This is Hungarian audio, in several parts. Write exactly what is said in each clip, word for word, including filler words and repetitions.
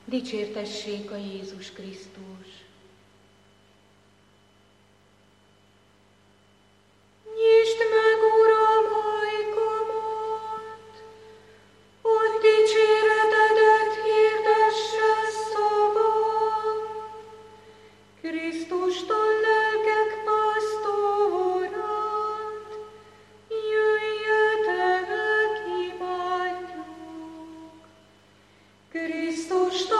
Dicsértessék a Jézus Krisztus! Nyisd meg, Uram, ajkamat, hogy dicséretedet hirdesse szavam. Krisztustól lelkek pásztorát, jöjjetek, imádjuk. Krisztustól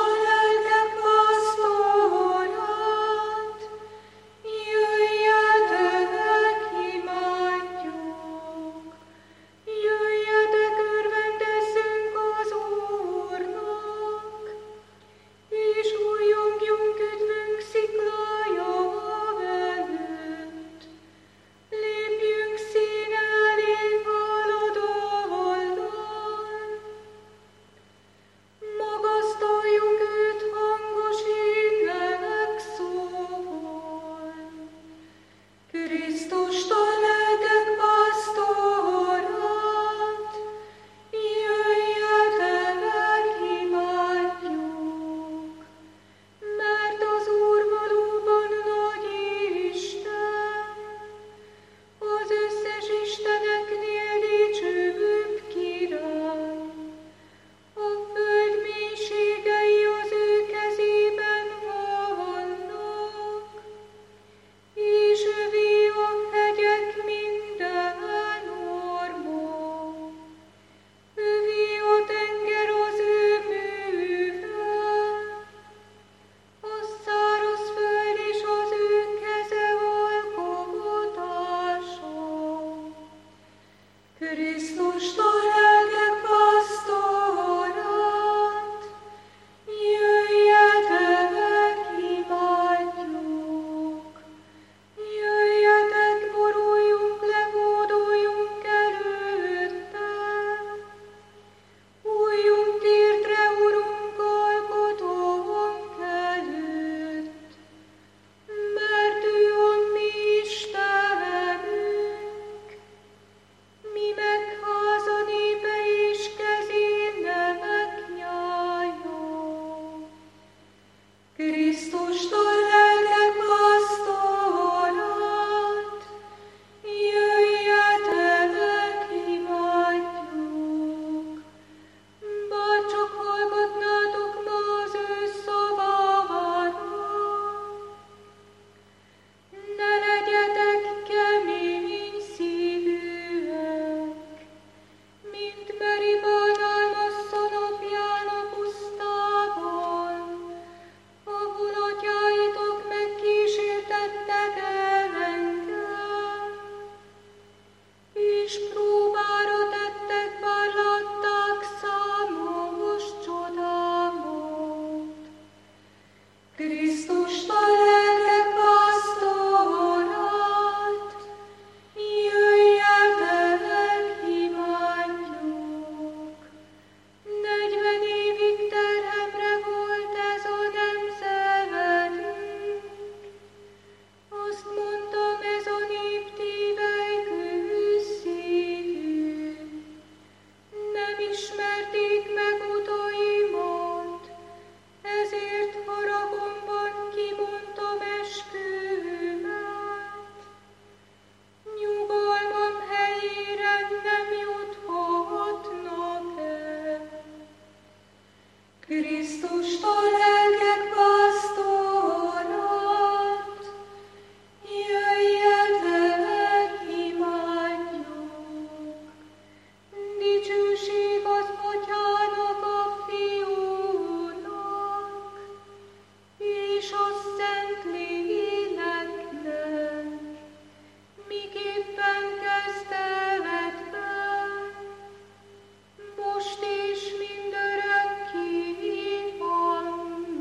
most és mindörökké van.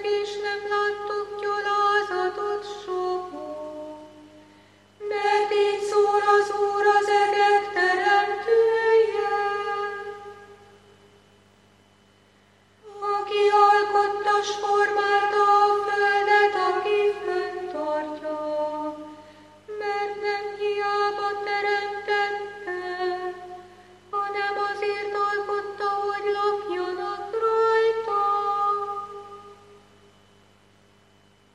meg, és nem láttok gyalázatot soha. Mert így szól az Úr, az egek teremtője, aki alkotta s formálta a földet, aki fenntartja, mert nem hiába teremtette, hanem azért alkotta, hogy lakjanak rajta.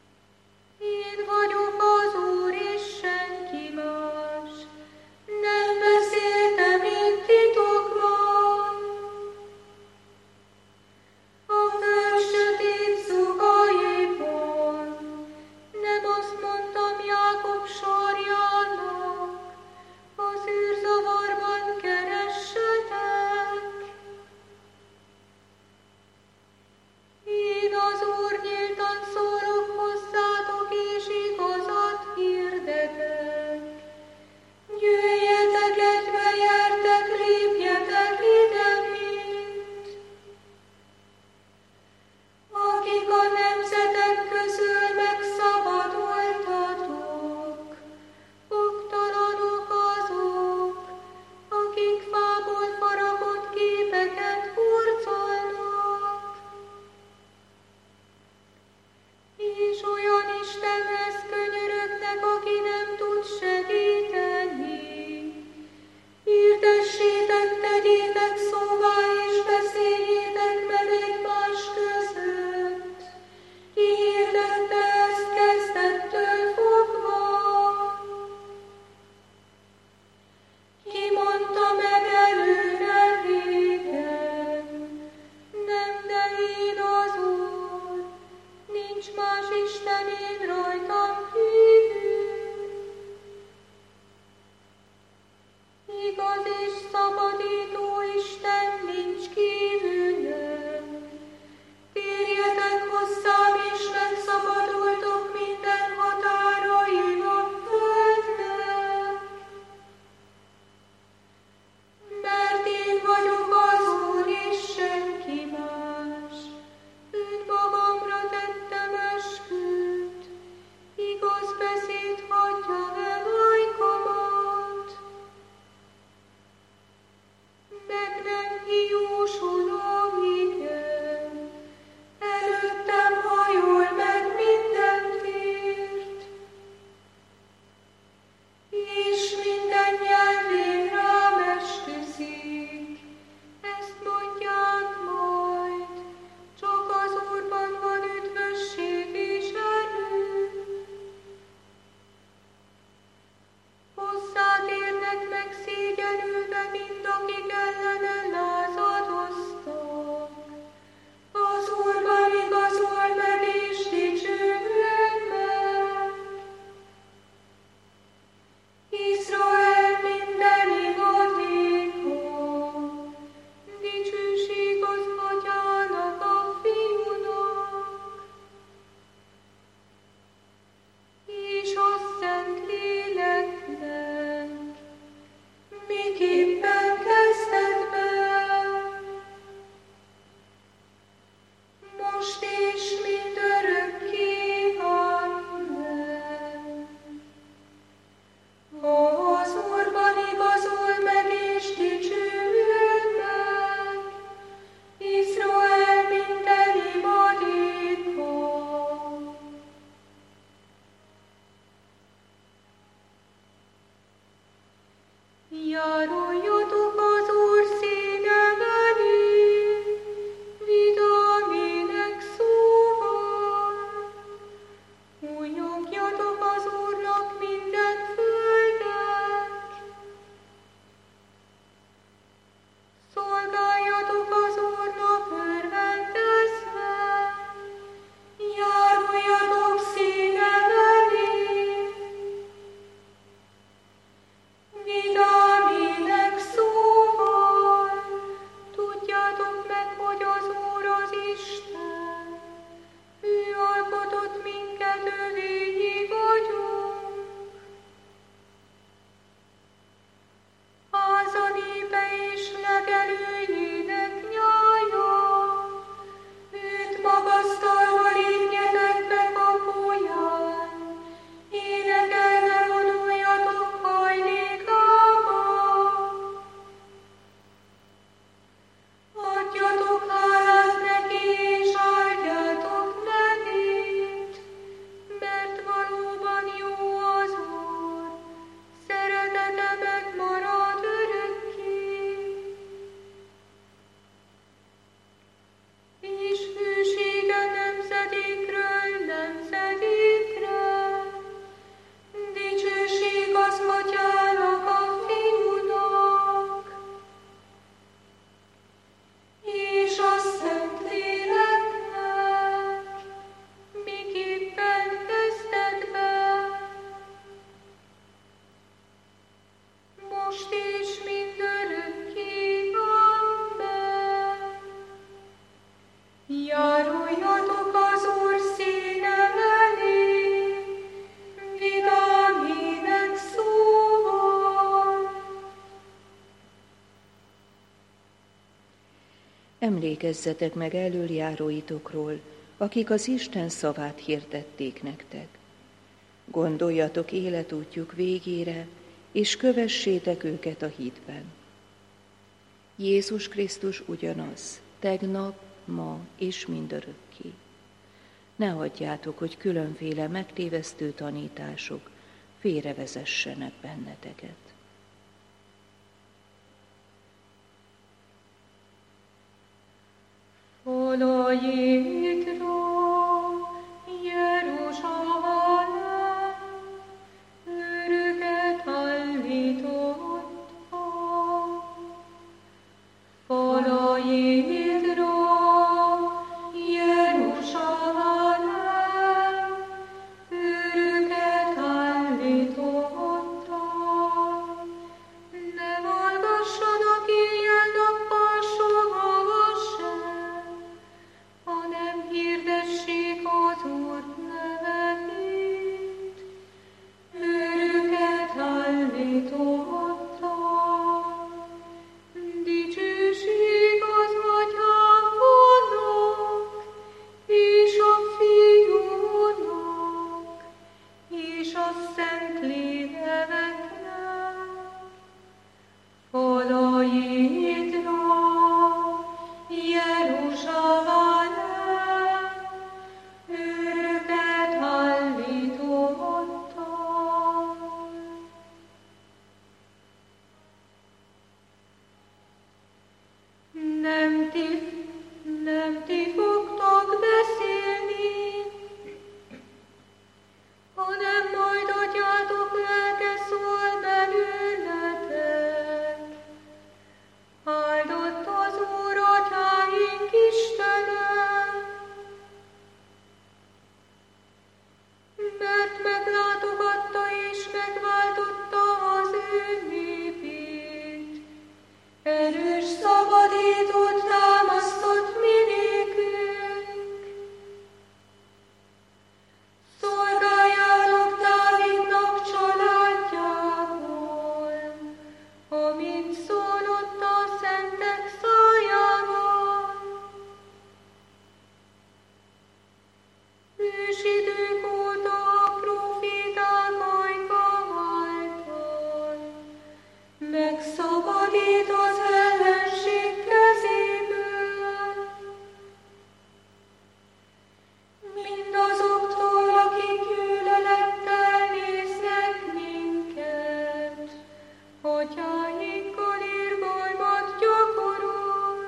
Járuljatok az Úr színe elé, vidám ének szóval. Emlékezzetek meg elöljáróitokról, akik az Isten szavát hirdették nektek. Gondoljatok életútjuk végére, és kövessétek őket a hitben. Jézus Krisztus ugyanaz, tegnap, ma és mindörökké. Ne hagyjátok, hogy különféle megtévesztő tanítások félrevezessenek benneteket. Olajédra, Jeruzsálem, őröket állított a olajédra, Jeruzsálem, őröket állított a ne hallgassanak éjjel-nappal soha sem, hanem hirdessék az Úr nevét. Őröket állította, dicsőség az Atyának, és a Fiúnak, és a Szentléleknek. Olajédra, Jeruzsálem, őröket állította. Nem ti, nem ti fogtok beszélni, hanem majd Atyátok lelke szól belőletek. Áldott az Úr Atyáink Istene, mert meglátogatta és megváltotta az ő népét. Erős szabadítót támasztott mi nékünk. Szolgáljátok Dávidnak családjából, amint szólott a szentek szájával. Ősidők óta a proféták ajka által megszabadít az ellenség kezéből. Mindazoktól, akik gyűlölettel néznek minket, atyáinkkal irgalmat gyakorol,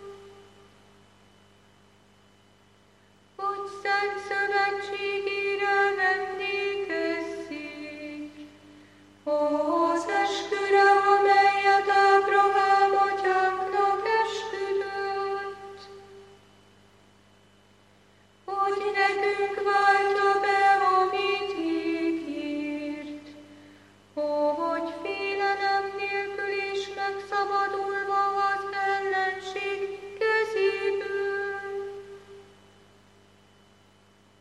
hogy szent szövetségére emlékezzék, az esküre, amelyet Ábrahám atyánknak esküdött, hogy nekünk váltja be, amit ígért, hogy félelem nélkül is megszabadulva az ellenség kezéből.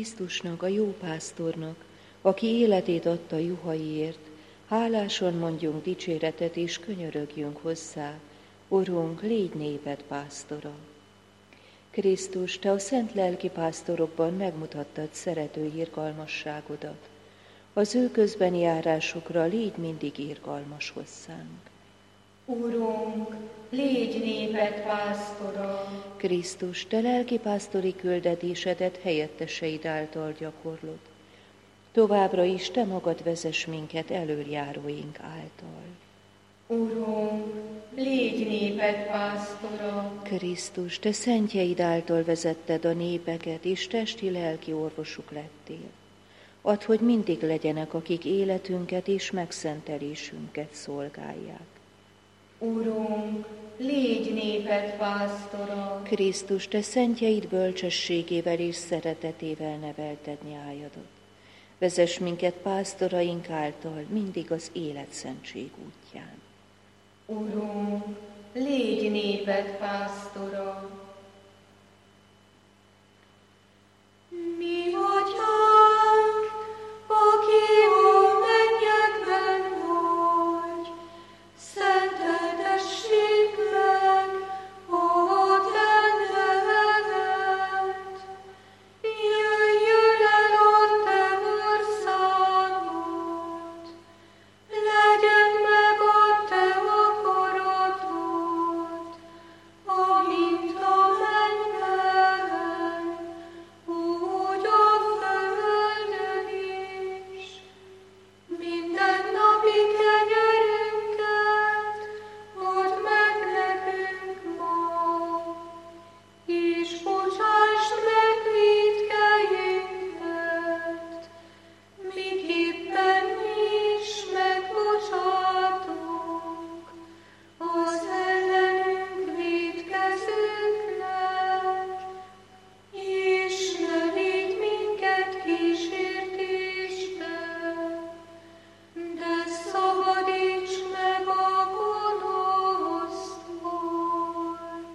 Krisztusnak, a jó pásztornak, aki életét adta juhaiért, hálásan mondjunk dicséretet és könyörögjünk hozzá, Urunk, légy néped pásztora. Krisztus, te a szent lelki pásztorokban megmutattad szerető irgalmasságodat. Az ő közbeni járásukra légy mindig irgalmas hozzánk. Urunk, légy néped pásztora. Krisztus, te lelki pásztori küldetésedet helyetteseid által gyakorlod. Továbbra is te magad vezess minket elöljáróink által. Urunk, légy néped pásztora. Krisztus, te szentjeid által vezetted a népeket, és testi-lelki orvosuk lettél. Add, hogy mindig legyenek, akik életünket és megszentelésünket szolgálják. Urunk, légy néped pásztora. Krisztus, te szentjeid bölcsességével és szeretetével nevelted nyájadat. Vezess minket pásztoraink által mindig az életszentség útján. Urunk, légy néped pásztora. Mi atyánk, aki a mennyekben vagy, szenteltessék meg a te neved. Jöjjön el a te országod, legyen meg a te akaratod, amint a mennyben, úgy a földön is. Minden napi kenyerünket add meg nekünk ma, és bocsásd meg vétkeinket, miképpen mi is megbocsátunk az ellenünk vétkezőknek, és ne vigy minket kísértésbe, de szabadíts meg a gonosztól.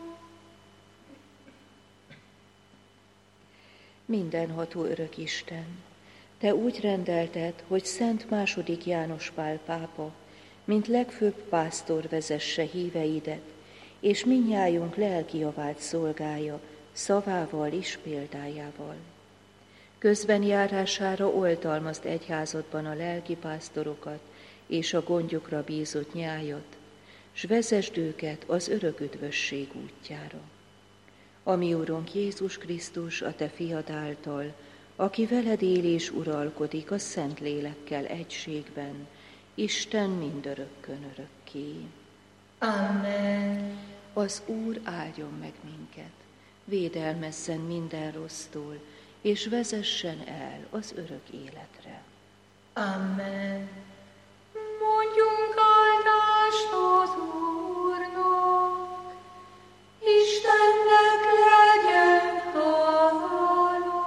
Mindenható örök Isten, te úgy rendelted, hogy Szent második János Pál pápa, mint legfőbb pásztor vezesse híveidet, és mindnyájunk lelki javát szolgálja szavával és példájával. Közben járására oltalmazd egyházadban a lelki pásztorokat és a gondjukra bízott nyájat, s vezesd őket az örök üdvösség útjára. Ami Urunk Jézus Krisztus, a te fiad által, aki veled él és uralkodik a Szent Lélekkel egységben, Isten mindörökkön örökké. Amen. Az Úr áldjon meg minket, védelmezzen minden rossztól, és vezessen el az örök életre. Amen. Mondjunk áldást az Úrnak, Istennek legyen hála.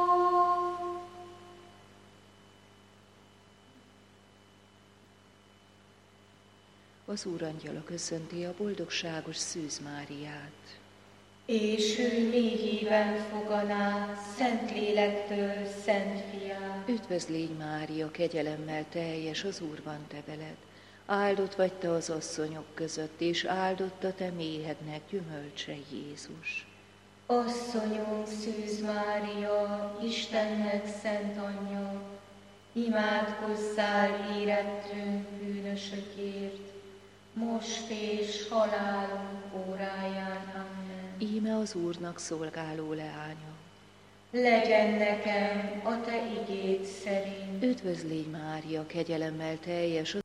Az Úr angyala köszönti a boldogságos Szűz Máriát. És ő még híven foganá, Szent Lélektől, Szent Fiát. Üdvözl légy Mária, kegyelemmel teljes, az Úr van te veled. Áldott vagy te az asszonyok között, és áldott a te méhednek gyümölcse Jézus. Asszonyunk Szűz Mária, Istennek szent anyja, imádkozzál érettünk bűnösökért, most és halálunk óráján. Amen. Íme az Úrnak szolgáló leánya. Legyen nekem a te igéd szerint. Üdvözl légy Mária, kegyelemmel teljes,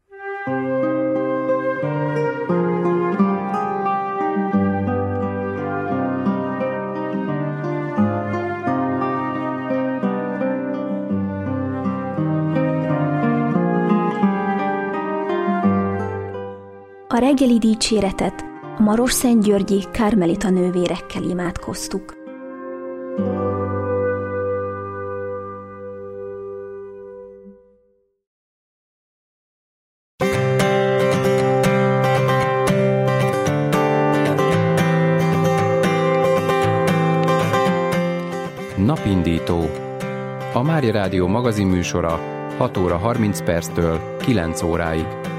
A reggeli dicséretet a Marosszentgyörgyi Kármelita nővérekkel imádkoztuk. Napindító, a Mária Rádió magazinműsora hat óra harminc perctől kilenc óráig.